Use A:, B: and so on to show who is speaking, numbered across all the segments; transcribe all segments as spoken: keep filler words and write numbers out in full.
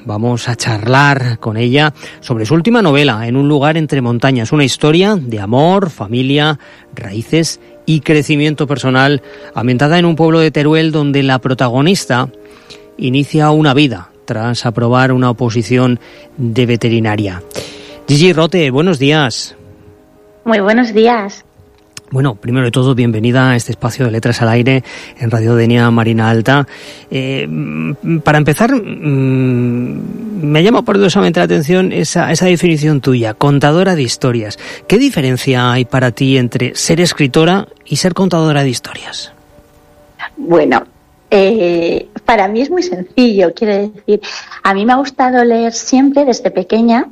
A: Vamos a charlar con ella sobre su última novela, En un lugar entre montañas, una historia de amor, familia, raíces y crecimiento personal, ambientada en un pueblo de Teruel donde la protagonista inicia una vida tras aprobar una oposición de veterinaria. Gigi Rote, buenos días.
B: Muy buenos días.
A: Bueno, primero de todo, bienvenida a este espacio de Letras al Aire en Radio Denia Marina Alta. Eh, para empezar, mmm, me llama poderosamente la atención esa, esa definición tuya, contadora de historias. ¿Qué diferencia hay para ti entre ser escritora y ser contadora de historias?
B: Bueno, eh, para mí es muy sencillo. Quiero decir, a mí me ha gustado leer siempre desde pequeña.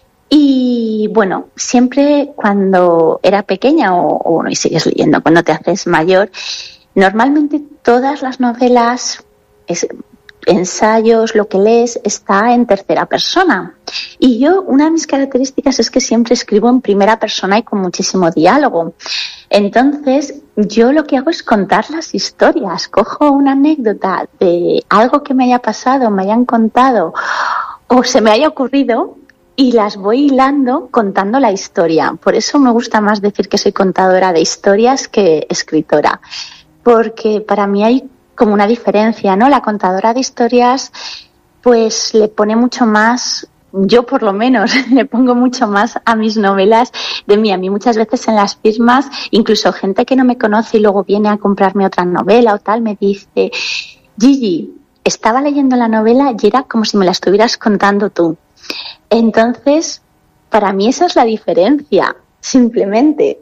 B: Y bueno, siempre cuando era pequeña o, o bueno, y sigues leyendo cuando te haces mayor, normalmente todas las novelas, es, ensayos, lo que lees está en tercera persona. Y yo, una de mis características es que siempre escribo en primera persona y con muchísimo diálogo. Entonces, yo lo que hago es contar las historias. Cojo una anécdota de algo que me haya pasado, me hayan contado o se me haya ocurrido y las voy hilando contando la historia. Por eso me gusta más decir que soy contadora de historias que escritora, porque para mí hay como una diferencia, ¿no? La contadora de historias pues le pone mucho más, yo por lo menos le pongo mucho más a mis novelas de mí. A mí muchas veces en las firmas, incluso gente que no me conoce y luego viene a comprarme otra novela o tal, me dice: Gigi, estaba leyendo la novela y era como si me la estuvieras contando tú. Entonces, para mí esa es la diferencia, simplemente.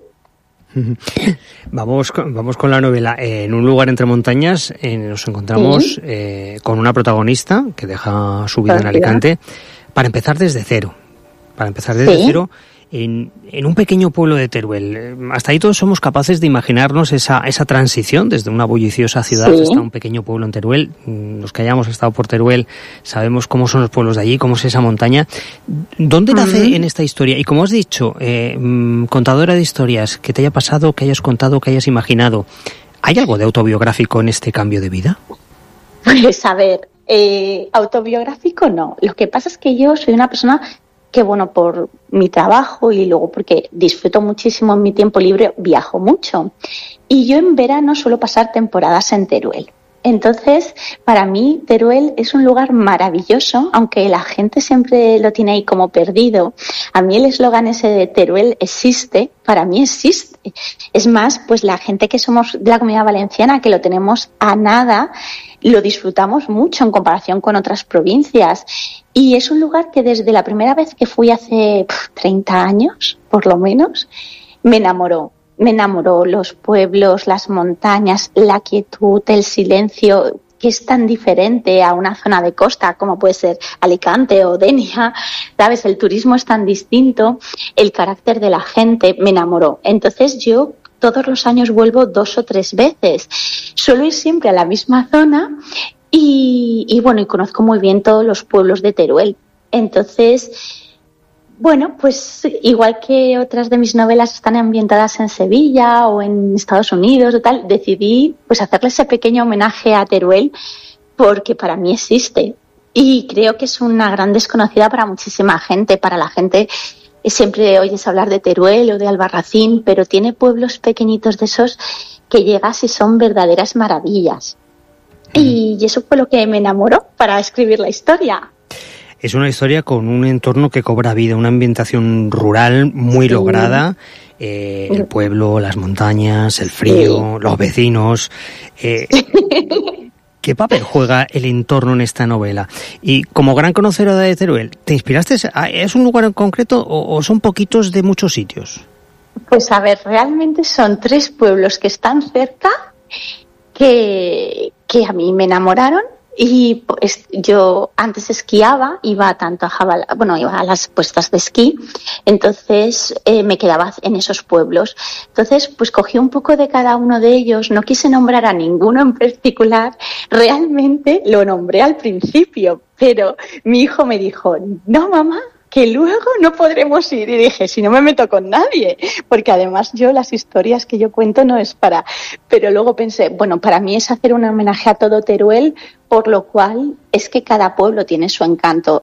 A: Vamos, vamos con la novela. En un lugar entre montañas eh, nos encontramos ¿Sí? eh, con una protagonista que deja su vida en Alicante para empezar desde cero. Para empezar desde ¿Sí? cero en, en un pequeño pueblo de Teruel. Hasta ahí todos somos capaces de imaginarnos esa, esa transición desde una bulliciosa ciudad ¿Sí? hasta un pequeño pueblo en Teruel. Los que hayamos estado por Teruel sabemos cómo son los pueblos de allí, cómo es esa montaña. ¿Dónde nace uh-huh. en esta historia? Y como has dicho, eh, contadora de historias, que te haya pasado, que hayas contado, que hayas imaginado, ¿hay algo de autobiográfico en este cambio de vida?
B: Pues a ver, eh, autobiográfico no. Lo que pasa es que yo soy una persona que, bueno, por mi trabajo y luego porque disfruto muchísimo en mi tiempo libre, viajo mucho. Y yo en verano suelo pasar temporadas en Teruel. Entonces, para mí, Teruel es un lugar maravilloso, aunque la gente siempre lo tiene ahí como perdido. A mí el eslogan ese de Teruel existe, para mí existe. Es más, pues la gente que somos de la Comunidad Valenciana, que lo tenemos a nada, lo disfrutamos mucho en comparación con otras provincias. Y es un lugar que desde la primera vez que fui hace pff, treinta años, por lo menos, me enamoró. Me enamoró los pueblos, las montañas, la quietud, el silencio, que es tan diferente a una zona de costa como puede ser Alicante o Denia, ¿sabes? El turismo es tan distinto, el carácter de la gente me enamoró. Entonces yo todos los años vuelvo dos o tres veces. Suelo ir siempre a la misma zona y, y bueno, y conozco muy bien todos los pueblos de Teruel. Entonces, bueno, pues igual que otras de mis novelas están ambientadas en Sevilla o en Estados Unidos o tal, decidí pues hacerle ese pequeño homenaje a Teruel porque para mí existe y creo que es una gran desconocida para muchísima gente. Para la gente siempre oyes hablar de Teruel o de Albarracín, pero tiene pueblos pequeñitos de esos que llegas y son verdaderas maravillas. Y eso fue lo que me enamoró para escribir la historia.
A: Es una historia con un entorno que cobra vida, una ambientación rural muy sí. lograda, eh, el pueblo, las montañas, el frío, sí. los vecinos. Eh, ¿Qué papel juega el entorno en esta novela? Y como gran conocedora de Teruel, ¿te inspiraste? ¿Es un lugar en concreto o, o son poquitos de muchos sitios?
B: Pues a ver, realmente son tres pueblos que están cerca que, que a mí me enamoraron. Y pues yo antes esquiaba, iba tanto a Jabal, bueno, iba a las puestas de esquí, entonces eh, me quedaba en esos pueblos. Entonces, pues cogí un poco de cada uno de ellos, no quise nombrar a ninguno en particular, realmente lo nombré al principio, pero mi hijo me dijo, no mamá, que luego no podremos ir. Y dije, si no me meto con nadie, porque además yo las historias que yo cuento no es para... Pero luego pensé, bueno, para mí es hacer un homenaje a todo Teruel, por lo cual es que cada pueblo tiene su encanto.